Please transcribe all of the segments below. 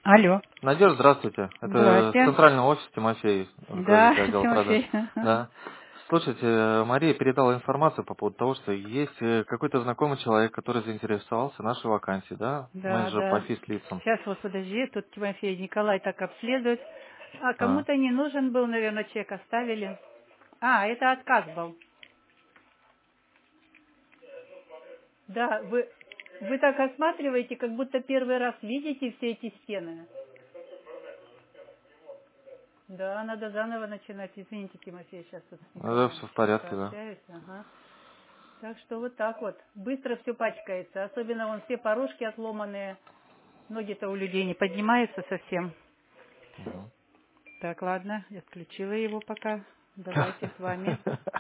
Алло. Надежда, здравствуйте. Это Здрасте. центральный офис Тимофей, руководитель Да, отдела продаж. Тимофей. Ага. Да. Слушайте, Мария передала информацию по поводу того, что есть какой-то знакомый человек, который заинтересовался нашей вакансией, да, Да, менеджер по да. физлицам. Сейчас вот подожди, тут Тимофей Николай так обследует. А А. кому-то не нужен был, наверное, чек оставили. А, это отказ был. Да, вы так осматриваете, как будто первый раз видите все эти стены. Да, надо заново начинать. Извините, Тимофей, сейчас тут с Да, Николаем все в порядке, да. пообщаюсь. Ага. Так что вот так вот. Быстро все пачкается. Особенно вон все порожки отломанные. Ноги-то у людей не поднимаются совсем. Мгм. Так, ладно, я отключила его пока. Давайте с вами.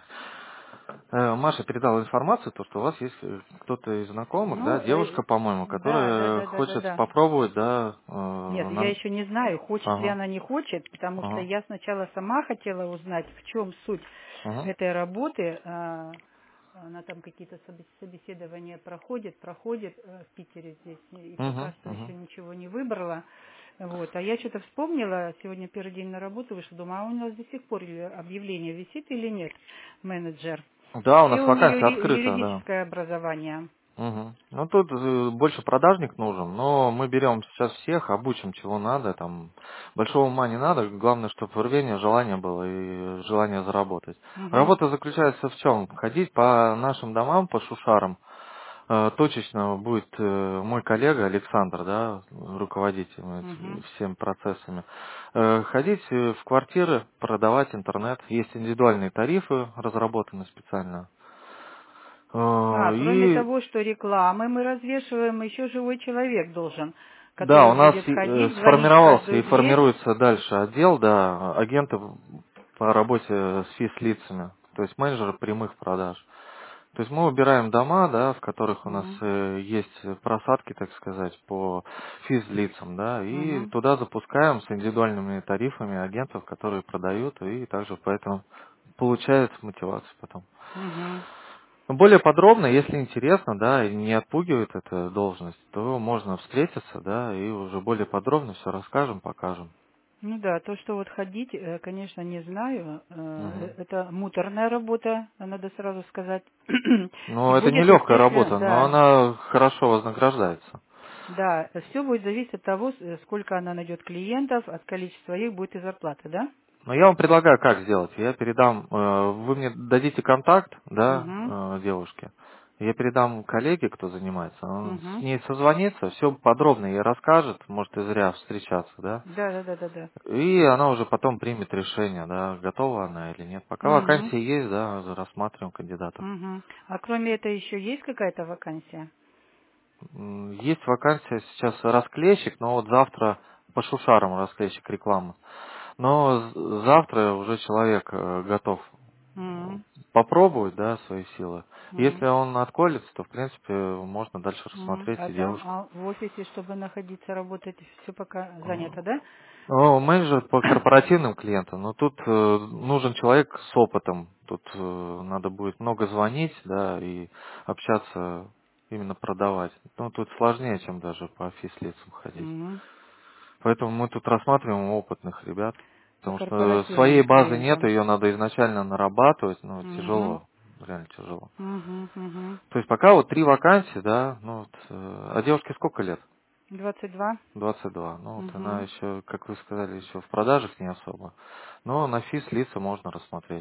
Маша передала информацию, то, что у вас есть кто-то из знакомых, Ну, да, девушка, по-моему, да, да, которая да, да, да, хочет да. попробовать, да, Нет, я еще не знаю, хочет ли Ага, она, не хочет, потому что ага, я сначала сама хотела узнать, в чем суть ага, этой работы. Она там какие-то собеседования проходит в Питере здесь, и пока ага, что еще ага. ничего не выбрала. Вот. А я что-то вспомнила, сегодня первый день на работу вышла, думаю, а у нас до сих пор объявление висит или нет, менеджер? Да, у И нас у нее вакансия открыта, да. юридическое образование. Мгм. Ну тут больше продажник нужен, но мы берем сейчас всех, обучим чего надо, там большого ума не надо, главное, чтобы рвение, желание было и желание заработать. Мгм, Работа заключается в чем? Ходить по нашим домам, по шушарам. Точечно будет мой коллега Александр, да, руководитель мгм. всеми процессами. Ходить в квартиры, продавать интернет. Есть индивидуальные тарифы, разработаны специально. Кроме И того, что рекламы мы развешиваем, еще живой человек должен, да, который у нас будет ходить, звонить в сформировался и каждую дверь. формируется дальше отдел, да, агентов по работе с физ-лицами, то есть менеджеры прямых продаж. То есть мы выбираем дома, да, в которых у нас Мгм, есть просадки, так сказать, по физ-лицам, да, и мгм, туда запускаем с индивидуальными тарифами агентов, которые продают, и также поэтому получают мотивацию потом. мгм. Но более подробно, если интересно, да, и не отпугивает эта должность, то можно встретиться, да, и уже более подробно все расскажем, покажем. Ну да, то, что вот ходить, конечно, не знаю. Мгм. Это муторная работа, надо сразу сказать. И Ну, это не будет, легкая естественно, работа, но да, она хорошо вознаграждается. да, все будет зависеть от того, сколько она найдет клиентов, от количества их будет и зарплата, да? Но я вам предлагаю, как сделать. Я передам, вы мне дадите контакт, да, Угу, девушке. Я передам коллеге, кто занимается, он с угу. ней созвонится, все подробно ей расскажет, может и зря встречаться, да. Да, да, да, да, да. И она уже потом примет решение, да, готова она или нет. Пока Угу, вакансии есть, да, рассматриваем кандидатов. угу. А кроме этого еще есть какая-то вакансия? Есть вакансия сейчас расклейщик, но вот завтра по шушарам расклейщик рекламы. Но завтра уже человек готов Угу, попробовать, да, свои силы. угу. Если он отколется, то, в принципе, можно дальше рассмотреть А и там девушку. в офисе, чтобы находиться, работать, все пока занято, да? Ну, менеджер по корпоративным клиентам, но тут нужен человек с опытом. Тут надо будет много звонить, да, и общаться, именно продавать. Ну, тут сложнее, чем даже по физлицам ходить. Угу. Поэтому мы тут рассматриваем опытных ребят. По Потому что своей корпоративным базы нет, клиентам. ее надо изначально нарабатывать, ну, Угу. тяжело, реально тяжело. Угу, угу. То есть пока вот 3 вакансии, да, ну вот, а девушке сколько лет? 22. 22. Ну вот она Угу. еще, как вы сказали, еще в продажах не особо. Но на физ лица можно рассмотреть.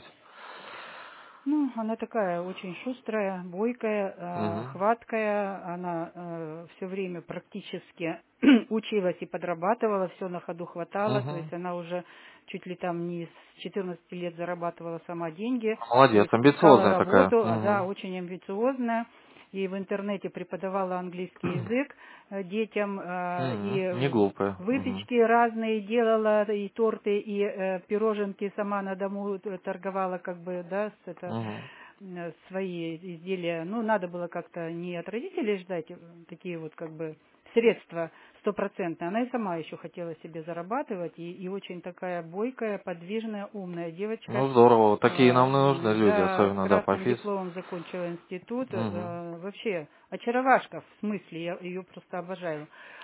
Ну, она такая очень шустрая, бойкая, Угу. хваткая. Она все время практически училась и подрабатывала, все на ходу хватало. То Угу. есть она уже чуть ли там не с 14 лет зарабатывала сама деньги. То Молодец, есть искала амбициозная такая. работу, да, Угу. очень амбициозная. И в интернете преподавала английский язык детям, и Не глупая. Угу. выпечки разные делала, и торты, и пироженки сама на дому торговала, как бы, да, Угу. свои изделия. Ну, надо было как-то не от родителей ждать такие вот, как бы, средства стопроцентные. Она и сама еще хотела себе зарабатывать, и очень такая бойкая, подвижная, умная девочка. Ну здорово, вот такие нам и нужны люди, Да, с особенно, да, по красным физ. дипломом закончила институт. Угу. Вообще, очаровашка, в смысле, я ее просто обожаю.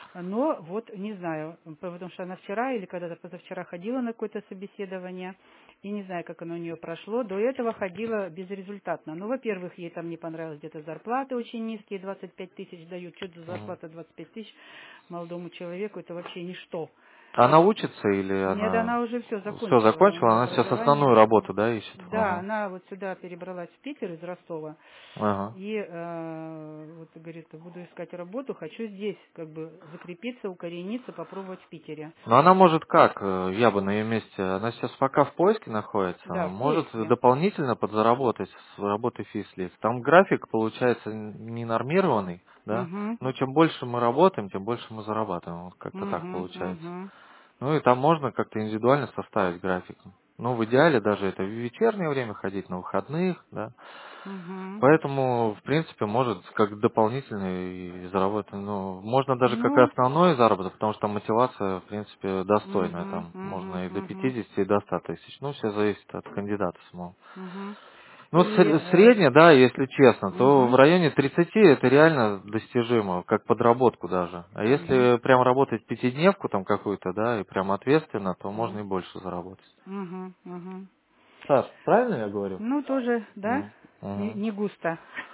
Но вот не знаю, потому что она вчера или когда-то позавчера ходила на какое-то собеседование, и не знаю, как оно у нее прошло. До этого ходила безрезультатно. Ну, во-первых, ей там не понравилось, где-то зарплаты очень низкие, 25 тысяч дают. Что за Мгм. зарплата 25 тысяч молодому человеку, это вообще ничто. Она учится или Нет, она она уже все все закончила, у закончила, нее она сейчас образование. основную работу, да, ищет? Да, Ага. она вот сюда перебралась в Питер из Ростова. Ага. И вот говорит, буду искать работу, хочу здесь как бы закрепиться, укорениться, попробовать в Питере. Но она может как, я бы на ее месте, она сейчас пока в поиске находится, Да, в может поиске. дополнительно подзаработать с работы физлиц. Там график получается не нормированный, да, Угу, но чем больше мы работаем, тем больше мы зарабатываем, вот как-то так угу, получается. угу, Ну и там можно как-то индивидуально составить график. Ну, в идеале даже это в вечернее время ходить, на выходных, да. угу. Поэтому, в принципе, может как дополнительный заработать. Ну, можно даже как и Ну, основной заработок, потому что там мотивация, в принципе, достойная. угу, Там угу, можно и до угу, 50, и до 100 тысяч. Ну, все зависит от кандидата самого. угу. Ну, И, средняя, да, если честно, то в угу, районе 30 это реально достижимо, как подработку даже. А угу, если прям работать пятидневку там какую-то, да, и прям ответственно, то можно угу, и больше заработать. угу, угу. Саш, правильно я говорю? Ну, тоже, да, Мгм. не густо.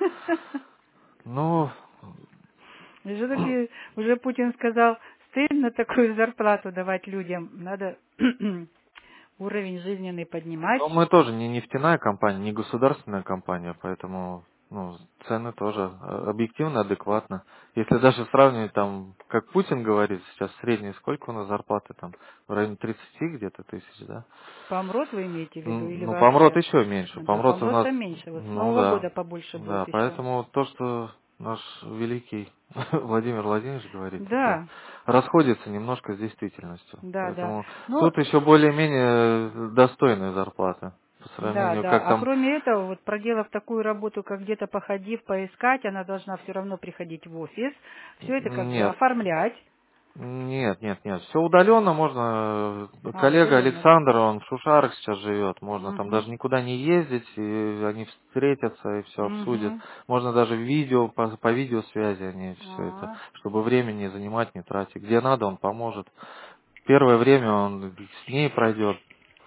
Ну, Все-таки уже Путин сказал, стыдно такую зарплату давать людям, надо уровень жизненный поднимать. но мы тоже не нефтяная компания, не государственная компания, поэтому ну, цены тоже объективно, адекватно. Если даже сравнивать там, как Путин говорит, сейчас средняя, сколько у нас зарплаты там, в районе 30 где-то тысяч, да? Помрот вы имеете в виду или Ну, помрот вообще? еще меньше. Да, Помрот у нас, помрот-то меньше. Вот с ну Нового да, года побольше будет да, еще. поэтому то, что наш великий Владимир Владимирович говорит, это Да, расходится немножко с действительностью. да, да. Поэтому Ну, тут еще более-менее достойная зарплата по да, сравнению, да. как А там. кроме этого, вот проделав такую работу, как где-то походив, поискать, она должна все равно приходить в офис, все это как бы Нет, оформлять. нет. Все удаленно можно. А, Коллега удаленно, да? Александр, он в Шушарах сейчас живет. Можно там Угу, даже никуда не ездить, и они встретятся и все обсудят. угу. Можно даже видео, по видеосвязи они все это, А, чтобы времени не занимать, не тратить. Где надо, он поможет. Первое время он с ней пройдет.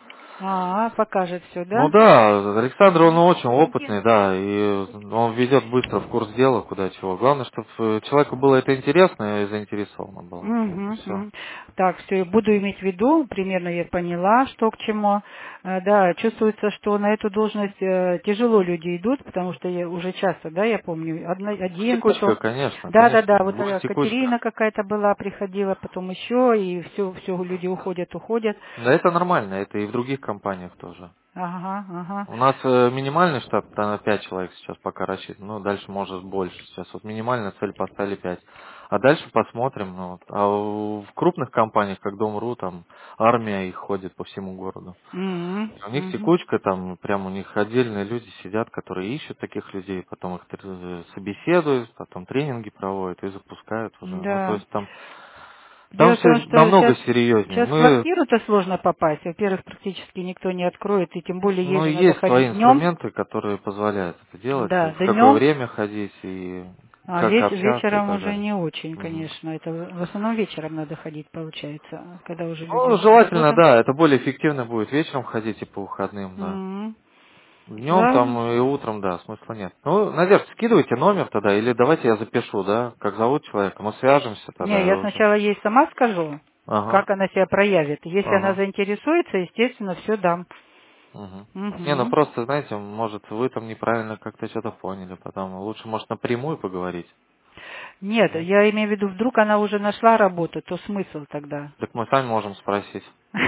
покажет все, Ну да? да, Александр, он Угу. очень опытный, да, и он ведет быстро в курс дела, куда чего. Главное, чтобы человеку было это интересно и заинтересовано было. Мгм, Все. мгм. Так, все, буду иметь в виду, примерно я поняла, что к чему. Да, чувствуется, что на эту должность тяжело люди идут, потому что я уже часто, да, я помню, один, Текучка, потом, конечно, да, конечно. вот Будет текучка. Катерина какая-то была, приходила, потом еще, и все люди уходят. Да это нормально, это и в других компаниях тоже. Ага, ага. У нас минимальный штат на 5 человек сейчас пока рассчитан, ну дальше может больше. Сейчас вот минимальная цель поставили 5. А дальше посмотрим. Ну, вот. А в крупных компаниях, как Дом.ру, там армия их ходит по всему городу. Мгм, У них мгм. текучка, там прям у них отдельные люди сидят, которые ищут таких людей, потом их собеседуют, потом тренинги проводят и запускают уже. Ну, то Да. есть там Дело в все том, что намного сейчас, серьезнее. сейчас в Мы, квартиру-то сложно попасть. Во-первых, практически никто не откроет, и тем более ей ну, же надо есть свои ходить днем. инструменты, которые позволяют это делать, Да, в какое днем, время ходить и а как общаться и вечером так уже далее. не очень, Мгм. конечно. Это в основном вечером надо ходить, получается, когда уже Ну, люди с желательно, работы. да, это более эффективно будет вечером ходить и по выходным, да. М. Днем там Да. и утром, да, смысла нет. Ну, Надежда, скидывайте номер тогда, или давайте я запишу, да, как зовут человека, мы свяжемся Не, тогда я уже. сначала ей сама скажу, Ага, как она себя проявит. Если она ага. заинтересуется, естественно, все дам. Мгм. Не, ну Угу. просто, знаете, может, вы там неправильно как-то что-то поняли, потом лучше, может, напрямую поговорить. Нет, Нет? я имею в виду, вдруг она уже нашла работу, то смысл тогда? Так мы сами можем спросить.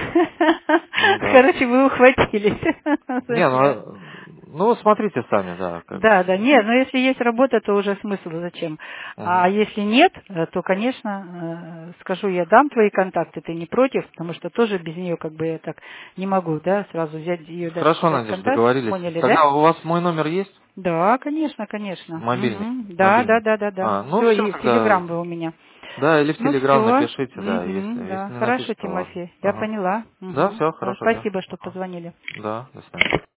Ну да. Короче, вы ухватились за Не, меня. ну смотрите сами, да, как. Да, да, нет, но если есть работа, то уже смысл зачем. А Мгм. если нет, то, конечно, скажу, я дам твои контакты, ты не против, потому что тоже без нее как бы я так не могу, да, сразу взять ее Хорошо, дать Надежда, контакт, договорились. поняли, да? Тогда у вас мой номер есть? Да, конечно, конечно. Мобильный. Мгм. Да, да, Мобильный. да, да, да. А, ну Все, все и в тогда. Телеграм вы у меня. Да, или в Ну Телеграм все. напишите, да, если Да. не Хорошо, напишите, то ладно. Тимофей. Я Ага. поняла. Да, Мгм. все, Да, хорошо, да. спасибо, что Ага. позвонили. Да, до свидания.